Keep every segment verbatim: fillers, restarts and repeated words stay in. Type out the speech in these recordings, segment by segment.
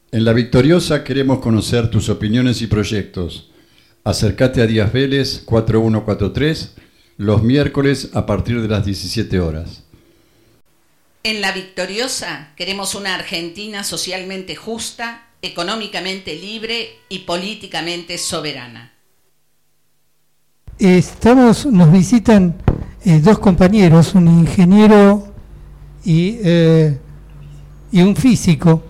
En La Victoriosa queremos conocer tus opiniones y proyectos. Acércate a Díaz Vélez cuatro uno cuatro tres los miércoles a partir de las diecisiete horas. En La Victoriosa queremos una Argentina socialmente justa, económicamente libre y políticamente soberana. Estamos, nos visitan eh, dos compañeros, un ingeniero y, eh, y un físico.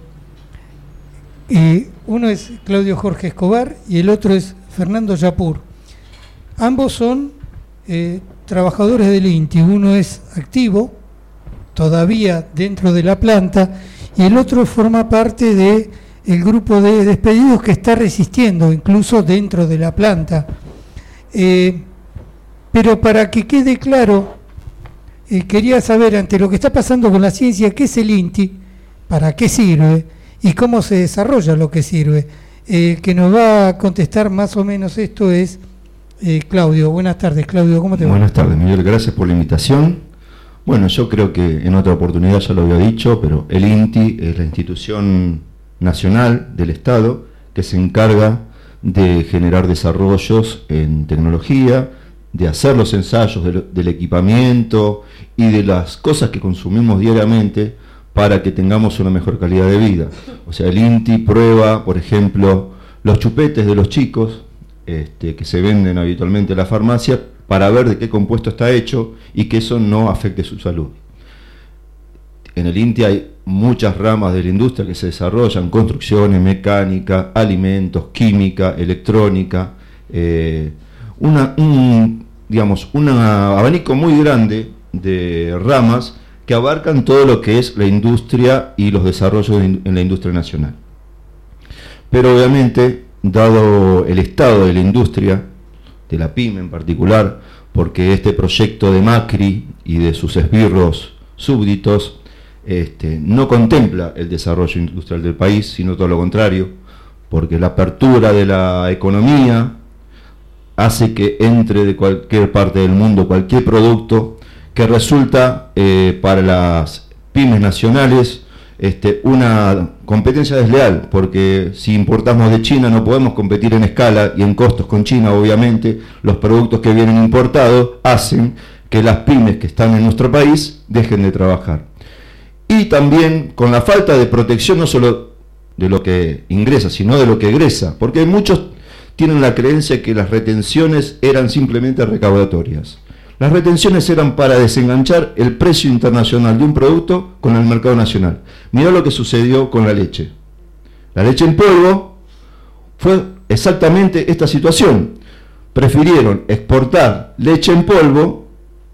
Eh, uno es Claudio Jorge Escobar y el otro es Fernando Yapur. Ambos son eh, trabajadores del INTI. Uno es activo, todavía dentro de la planta, y el otro forma parte de el grupo de despedidos que está resistiendo, incluso dentro de la planta. Eh, pero para que quede claro, eh, quería saber, ante lo que está pasando con la ciencia, ¿qué es el INTI? ¿Para qué sirve? ¿Y cómo se desarrolla lo que sirve? El eh, que nos va a contestar más o menos esto es eh, Claudio. Buenas tardes, Claudio, ¿cómo te va? Buenas tardes, Miguel, gracias por la invitación. Bueno, yo creo que en otra oportunidad ya lo había dicho, pero el INTI es la institución nacional del Estado que se encarga de generar desarrollos en tecnología, de hacer los ensayos de lo, del equipamiento y de las cosas que consumimos diariamente para que tengamos una mejor calidad de vida. O sea, el INTI prueba, por ejemplo, los chupetes de los chicos este, que se venden habitualmente en la farmacia para ver de qué compuesto está hecho y que eso no afecte su salud. En el INTI hay muchas ramas de la industria que se desarrollan: construcciones, mecánica, alimentos, química, electrónica, eh, una, un, digamos, un abanico muy grande de ramas que abarcan todo lo que es la industria y los desarrollos en la industria nacional. Pero obviamente, dado el estado de la industria, de la pyme en particular, porque este proyecto de Macri y de sus esbirros súbditos este, no contempla el desarrollo industrial del país, sino todo lo contrario, porque la apertura de la economía hace que entre de cualquier parte del mundo cualquier producto que resulta eh, para las pymes nacionales este, una competencia desleal, porque si importamos de China no podemos competir en escala y en costos con China. Obviamente los productos que vienen importados hacen que las pymes que están en nuestro país dejen de trabajar. Y también con la falta de protección no solo de lo que ingresa, sino de lo que egresa, porque muchos tienen la creencia que las retenciones eran simplemente recaudatorias. Las retenciones eran para desenganchar el precio internacional de un producto con el mercado nacional. Mirá lo que sucedió con la leche. La leche en polvo fue exactamente esta situación. Prefirieron exportar leche en polvo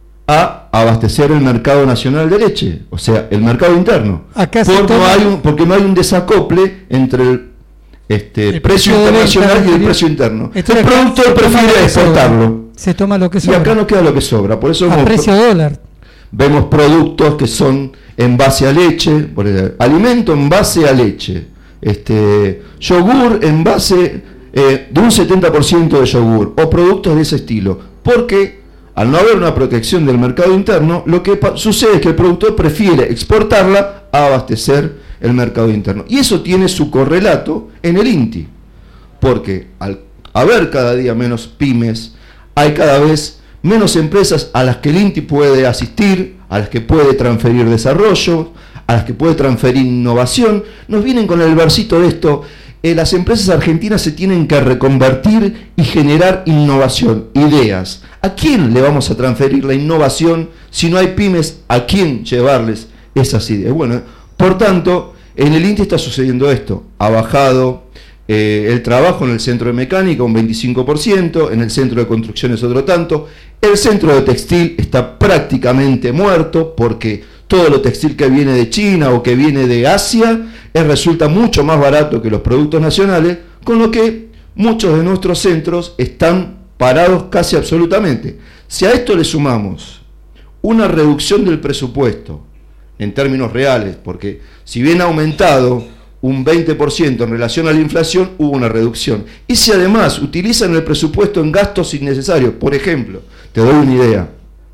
a abastecer el mercado nacional de leche, o sea, el mercado interno. Acá porque, toma... no hay un, porque no hay un desacople entre el, este, el precio, precio internacional y el precio interno. El productor prefiere exportarlo. Se toma lo que sobra. Y acá no queda lo que sobra. Por eso a vemos, precio dólar. Vemos productos que son en base a leche, por ejemplo, alimento en base a leche, este, yogur en base eh, de un setenta por ciento de yogur, o productos de ese estilo. Porque al no haber una protección del mercado interno, lo que sucede es que el productor prefiere exportarla a abastecer el mercado interno. Y eso tiene su correlato en el INTI. Porque al haber cada día menos pymes, hay cada vez menos empresas a las que el INTI puede asistir, a las que puede transferir desarrollo, a las que puede transferir innovación. Nos vienen con el versito de esto: eh, las empresas argentinas se tienen que reconvertir y generar innovación, ideas. ¿A quién le vamos a transferir la innovación si no hay pymes a quién llevarles esas ideas? Bueno, por tanto, en el INTI está sucediendo esto. Ha bajado Eh, el trabajo en el centro de mecánica un veinticinco por ciento, en el centro de construcciones otro tanto, el centro de textil está prácticamente muerto porque todo lo textil que viene de China o que viene de Asia es, resulta mucho más barato que los productos nacionales, con lo que muchos de nuestros centros están parados casi absolutamente. Si a esto le sumamos una reducción del presupuesto en términos reales, porque si bien ha aumentado un veinte por ciento en relación a la inflación, hubo una reducción. Y si además utilizan el presupuesto en gastos innecesarios, por ejemplo, te doy una idea,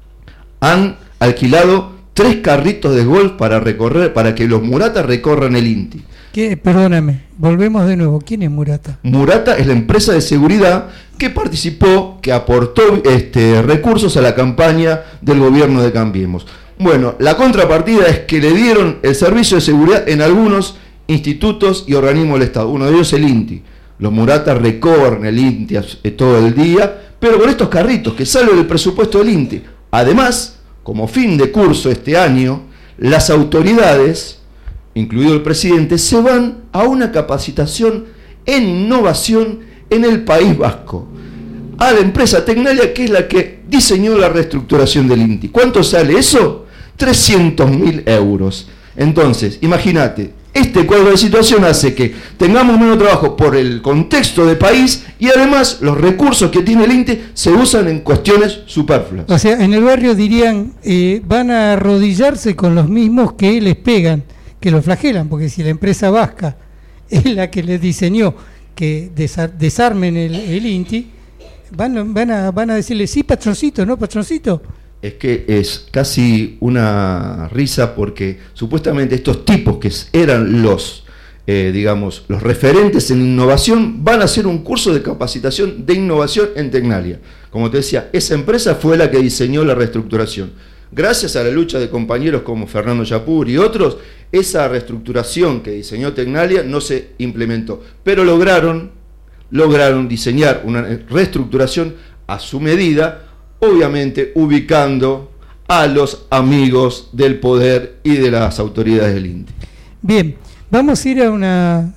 han alquilado tres carritos de golf para recorrer, para que los muratas recorran el INTI. ¿Qué? Perdóname, volvemos de nuevo. ¿Quién es Murata? Murata es la empresa de seguridad que participó, que aportó este, recursos a la campaña del gobierno de Cambiemos. Bueno, la contrapartida es que le dieron el servicio de seguridad en algunos institutos y organismos del Estado. Uno de ellos el INTI. Los Muratas recorren el INTI todo el día, pero con estos carritos que salen del presupuesto del INTI. Además, como fin de curso este año, las autoridades, incluido el presidente, se van a una capacitación en innovación en el País Vasco, a la empresa Tecnalia, que es la que diseñó la reestructuración del INTI. ¿Cuánto sale eso? trescientos mil euros. Entonces, imagínate, este cuadro de situación hace que tengamos menos trabajo por el contexto de país y además los recursos que tiene el INTI se usan en cuestiones superfluas. O sea, en el barrio dirían, eh, van a arrodillarse con los mismos que les pegan, que los flagelan, porque si la empresa vasca es la que les diseñó que desar- desarmen el, el INTI, van, van, a, van a decirle, sí, patroncito, ¿no, patroncito? Es que es casi una risa porque supuestamente estos tipos que eran los, eh, digamos, los referentes en innovación van a hacer un curso de capacitación de innovación en Tecnalia. Como te decía, esa empresa fue la que diseñó la reestructuración. Gracias a la lucha de compañeros como Fernando Yapur y otros, esa reestructuración que diseñó Tecnalia no se implementó, pero lograron, lograron diseñar una reestructuración a su medida, obviamente ubicando a los amigos del poder y de las autoridades del INTI. Bien, vamos a ir a una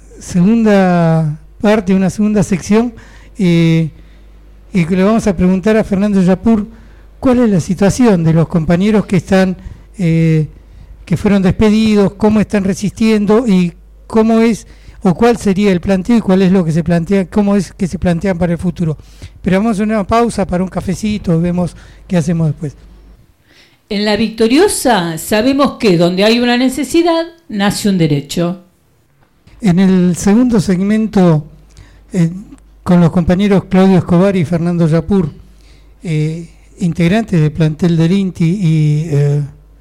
segunda parte, una segunda sección, eh, y le vamos a preguntar a Fernando Yapur cuál es la situación de los compañeros que están, eh, que fueron despedidos, cómo están resistiendo y cómo es o cuál sería el planteo y cuál es lo que se plantea, cómo es que se plantean para el futuro. Pero vamos a una pausa para un cafecito, vemos qué hacemos después. En La Victoriosa sabemos que donde hay una necesidad, nace un derecho. En el segundo segmento, eh, con los compañeros Claudio Escobar y Fernando Yapur, eh, integrantes del plantel del INTI y eh,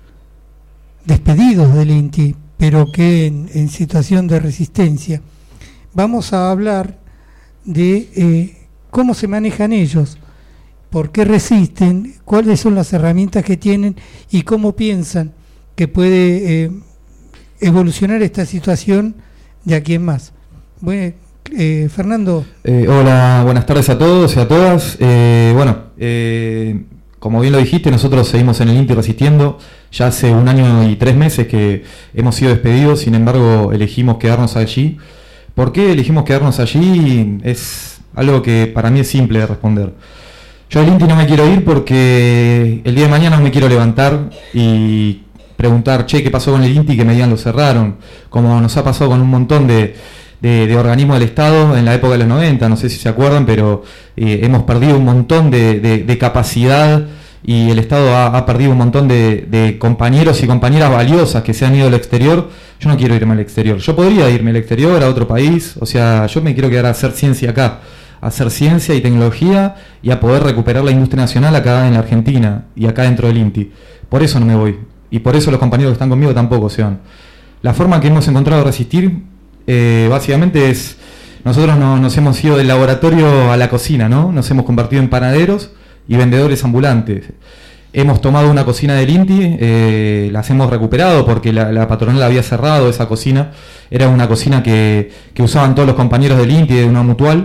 despedidos del INTI, pero que en, en situación de resistencia, vamos a hablar de eh, cómo se manejan ellos, por qué resisten, cuáles son las herramientas que tienen y cómo piensan que puede eh, evolucionar esta situación de aquí en más. Bueno, eh, Fernando. Eh, hola, buenas tardes a todos y a todas. Eh, bueno, eh, como bien lo dijiste, nosotros seguimos en el INTI resistiendo. Ya hace un año y tres meses que hemos sido despedidos, sin embargo elegimos quedarnos allí. ¿Por qué elegimos quedarnos allí? Es algo que para mí es simple de responder. Yo al INTI no me quiero ir porque el día de mañana no me quiero levantar y preguntar, che, ¿qué pasó con el INTI? Que me digan lo cerraron, como nos ha pasado con un montón de, de, de organismos del Estado en la época de los noventa, no sé si se acuerdan, pero eh, hemos perdido un montón de, de, de capacidad y el Estado ha, ha perdido un montón de, de compañeros y compañeras valiosas que se han ido al exterior. Yo no quiero irme al exterior, yo podría irme al exterior, a otro país, o sea, yo me quiero quedar a hacer ciencia acá, a hacer ciencia y tecnología y a poder recuperar la industria nacional acá en la Argentina y acá dentro del INTI. Por eso no me voy, y por eso los compañeros que están conmigo tampoco se van. La forma que hemos encontrado de resistir, eh, básicamente es, nosotros no, nos hemos ido del laboratorio a la cocina, ¿no? Nos hemos convertido en panaderos y vendedores ambulantes. Hemos tomado una cocina del INTI, eh, las hemos recuperado porque la, la patronal la había cerrado, esa cocina. Era una cocina que, que usaban todos los compañeros del INTI de una mutual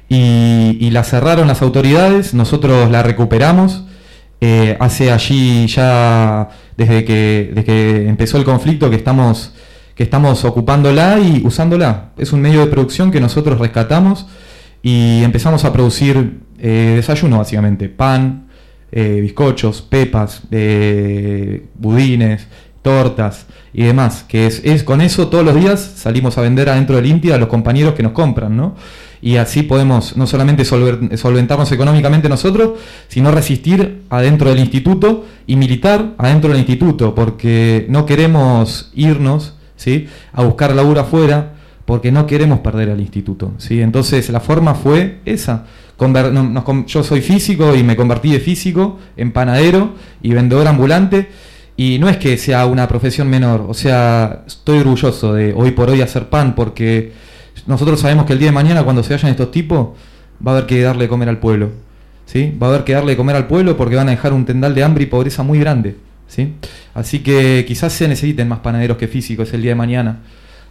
y, y la cerraron las autoridades, nosotros la recuperamos. Eh, hace allí ya, desde que, desde que empezó el conflicto, que estamos, que estamos ocupándola y usándola. Es un medio de producción que nosotros rescatamos y empezamos a producir eh, desayuno básicamente, pan, eh, bizcochos, pepas, eh, budines, tortas y demás, que es, es con eso todos los días salimos a vender adentro del INTI a los compañeros que nos compran, ¿no? Y así podemos no solamente solver, solventarnos económicamente nosotros, sino resistir adentro del instituto y militar adentro del instituto, porque no queremos irnos, ¿sí?, a buscar laburo afuera, porque no queremos perder al instituto, ¿sí? Entonces la forma fue esa. Conver, no, nos, yo soy físico y me convertí de físico en panadero y vendedor ambulante, Y no es que sea una profesión menor, o sea, estoy orgulloso de hoy por hoy hacer pan, porque nosotros sabemos que el día de mañana, cuando se vayan estos tipos, va a haber que darle de comer al pueblo, ¿sí? Va a haber que darle de comer al pueblo porque van a dejar un tendal de hambre y pobreza muy grande, ¿sí? Así que quizás se necesiten más panaderos que físicos el día de mañana.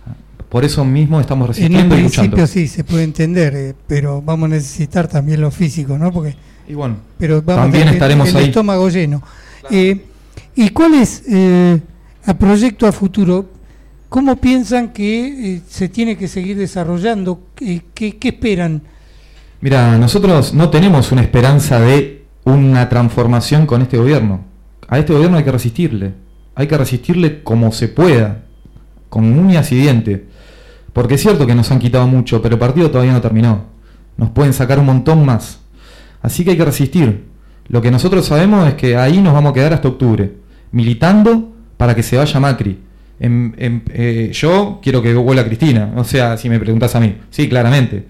Por eso mismo estamos resistiendo y luchando. En un principio sí, se puede entender, eh, pero vamos a necesitar también lo físico, ¿no? Porque, y bueno, pero vamos también a estaremos el, el ahí. estómago lleno. Claro. Eh, ¿Y cuál es, eh, a proyecto a futuro, cómo piensan que eh, se tiene que seguir desarrollando? Eh, ¿qué, ¿Qué esperan? Mira, nosotros no tenemos una esperanza de una transformación con este gobierno. A este gobierno hay que resistirle. Hay que resistirle como se pueda, con uñas y dientes. Porque es cierto que nos han quitado mucho, pero el partido todavía no terminó. Nos pueden sacar un montón más. Así que hay que resistir. Lo que nosotros sabemos es que ahí nos vamos a quedar hasta octubre, militando para que se vaya Macri. En, en, eh, yo quiero que vuelva Cristina, o sea, si me preguntas a mí, sí, claramente.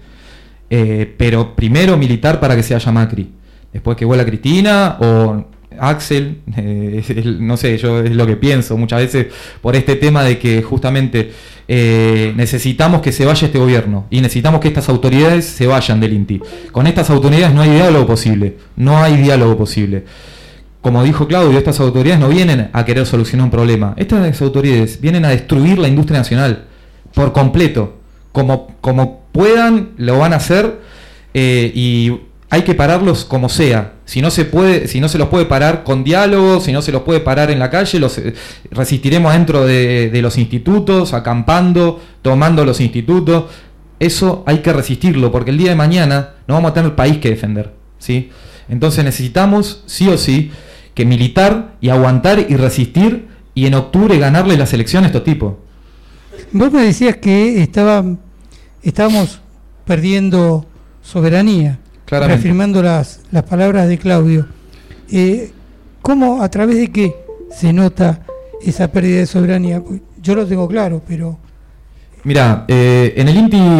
Eh, pero primero militar para que se vaya Macri. Después que vuelva Cristina o Axel, eh, no sé, yo es lo que pienso muchas veces por este tema de que justamente eh, necesitamos que se vaya este gobierno y necesitamos que estas autoridades se vayan del INTI. Con estas autoridades no hay diálogo posible, no hay diálogo posible. Como dijo Claudio, estas autoridades no vienen a querer solucionar un problema, estas autoridades vienen a destruir la industria nacional por completo. Como, como puedan, lo van a hacer eh, y hay que pararlos como sea. Si no se puede, si no se los puede parar con diálogo, si no se los puede parar en la calle, los eh, resistiremos dentro de, de los institutos, acampando, tomando los institutos. Eso hay que resistirlo, porque el día de mañana no vamos a tener país que defender, ¿sí? Entonces necesitamos, sí o sí, que militar y aguantar y resistir y en octubre ganarle las elecciones a estos tipos. Vos me decías que estaba, estábamos perdiendo soberanía. Claramente. Reafirmando las, las palabras de Claudio. Eh, ¿Cómo, a través de qué se nota esa pérdida de soberanía? Yo lo tengo claro, pero... Mira, eh, en el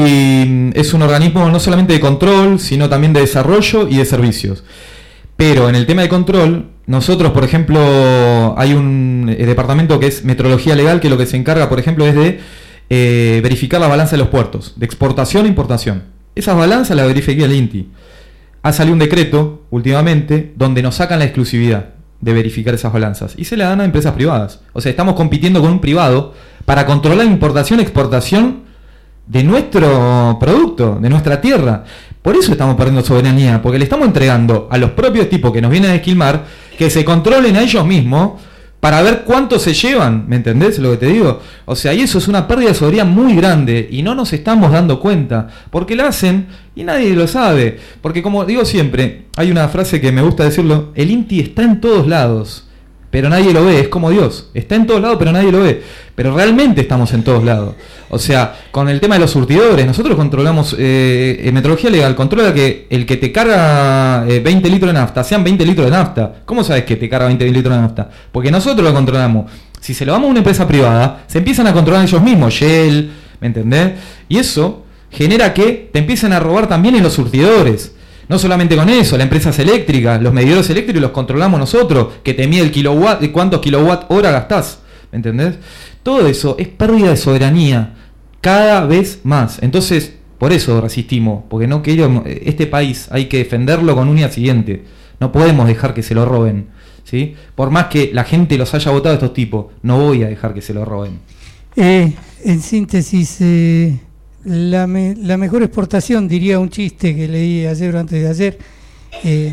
INTI es un organismo no solamente de control, sino también de desarrollo y de servicios. Pero en el tema de control, nosotros, por ejemplo, hay un eh, departamento que es metrología legal, que lo que se encarga, por ejemplo, es de eh, verificar la balanza de los puertos, de exportación e importación. Esas balanzas las verifica el INTI. Ha salido un decreto últimamente donde nos sacan la exclusividad de verificar esas balanzas y se la dan a empresas privadas. O sea, estamos compitiendo con un privado para controlar la importación y exportación de nuestro producto, de nuestra tierra. Por eso estamos perdiendo soberanía, porque le estamos entregando a los propios tipos que nos vienen a esquilmar que se controlen a ellos mismos para ver cuánto se llevan, ¿me entendés lo que te digo? O sea, y eso es una pérdida de soberanía muy grande y no nos estamos dando cuenta, porque la hacen y nadie lo sabe. Porque como digo siempre, hay una frase que me gusta decirlo, el INTI está en todos lados, pero nadie lo ve, es como Dios, está en todos lados pero nadie lo ve, pero realmente estamos en todos lados. O sea, con el tema de los surtidores, nosotros controlamos, eh, en metrología legal, controla que el que te carga eh, veinte litros de nafta, sean veinte litros de nafta. ¿Cómo sabes que te carga veinte litros de nafta? Porque nosotros lo controlamos. Si se lo damos a una empresa privada, se empiezan a controlar ellos mismos, Shell, ¿me entendés? Y eso genera que te empiecen a robar también en los surtidores. No solamente con eso, las empresas eléctricas, los medidores eléctricos los controlamos nosotros, que te mide el kilowatt, cuántos kilowatt hora gastás, ¿me entendés? Todo eso es pérdida de soberanía, cada vez más. Entonces, por eso resistimos, porque no queremos, este país hay que defenderlo con uñas y dientes. No podemos dejar que se lo roben, ¿sí? Por más que la gente los haya votado a estos tipos, no voy a dejar que se lo roben. Eh, en síntesis, eh, la, me, la mejor exportación, diría un chiste que leí ayer o antes de ayer, eh,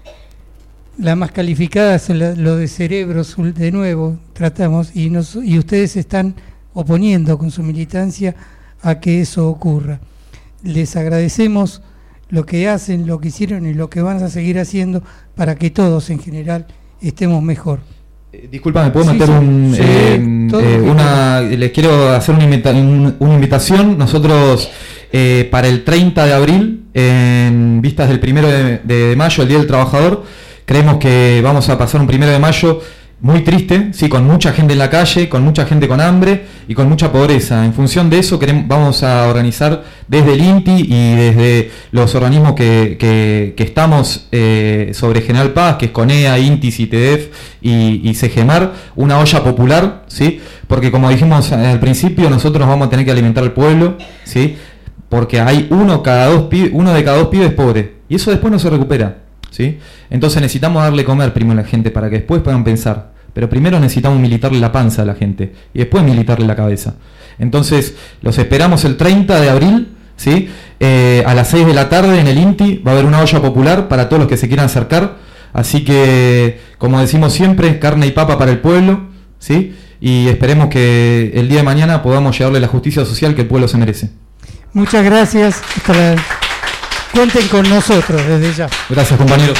la más calificada es la, lo de cerebros, de nuevo, tratamos, y, nos, y ustedes están oponiendo con su militancia a que eso ocurra. Les agradecemos lo que hacen, lo que hicieron y lo que van a seguir haciendo para que todos en general estemos mejor. Eh, disculpa, ¿me puedo sí, meter sí, un, sí, eh, eh, una, les quiero hacer una, invita, un, una invitación. Nosotros eh, para el treinta de abril, en vistas del primero de, de mayo, el Día del Trabajador, creemos que vamos a pasar un primero de mayo muy triste, sí, con mucha gente en la calle, con mucha gente con hambre y con mucha pobreza. En función de eso queremos, vamos a organizar desde el INTI y desde los organismos que, que, que estamos eh, sobre General Paz, que es CONEA, INTI, CITEDEF y, y SEGEMAR, una olla popular, ¿sí? Porque como dijimos al principio, nosotros vamos a tener que alimentar al pueblo, ¿sí? Porque hay uno, cada dos, uno de cada dos pibes pobre y eso después no se recupera. ¿Sí? Entonces necesitamos darle comer primero a la gente para que después puedan pensar. Pero primero necesitamos militarle la panza a la gente y después militarle la cabeza. Entonces los esperamos el treinta de abril, ¿sí? eh, a las seis de la tarde en el INTI. Va a haber una olla popular para todos los que se quieran acercar. Así que, como decimos siempre, carne y papa para el pueblo, ¿sí? Y esperemos que el día de mañana podamos llevarle la justicia social que el pueblo se merece. Muchas gracias. Hasta la... Cuenten con nosotros desde ya. Gracias, compañeros.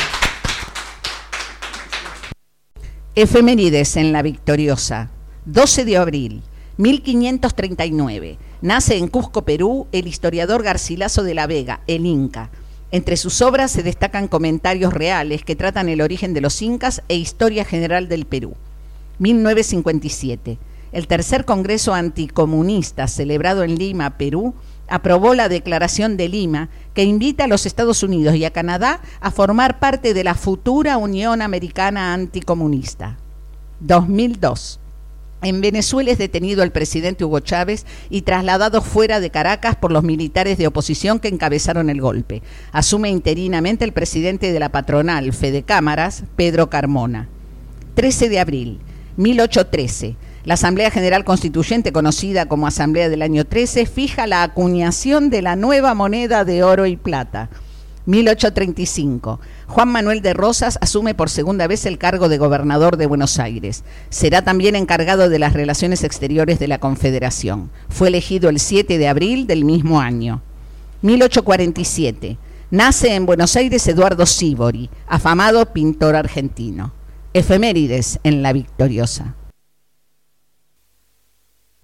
Efemérides en La Victoriosa. doce de abril, mil quinientos treinta y nueve. Nace en Cusco, Perú, el historiador Garcilaso de la Vega, el Inca. Entre sus obras se destacan comentarios reales que tratan el origen de los incas e historia general del Perú. mil novecientos cincuenta y siete. El tercer Congreso Anticomunista, celebrado en Lima, Perú, aprobó la Declaración de Lima, que invita a los Estados Unidos y a Canadá a formar parte de la futura Unión Americana Anticomunista. dos mil dos. En Venezuela es detenido el presidente Hugo Chávez y trasladado fuera de Caracas por los militares de oposición que encabezaron el golpe. Asume interinamente el presidente de la patronal Fede Cámaras, Pedro Carmona. trece de abril, mil ochocientos trece. La Asamblea General Constituyente, conocida como Asamblea del Año trece, fija la acuñación de la nueva moneda de oro y plata. mil ochocientos treinta y cinco. Juan Manuel de Rosas asume por segunda vez el cargo de gobernador de Buenos Aires. Será también encargado de las relaciones exteriores de la Confederación. Fue elegido el siete de abril del mismo año. mil ochocientos cuarenta y siete. Nace en Buenos Aires Eduardo Sívori, afamado pintor argentino. Efemérides en La Victoriosa.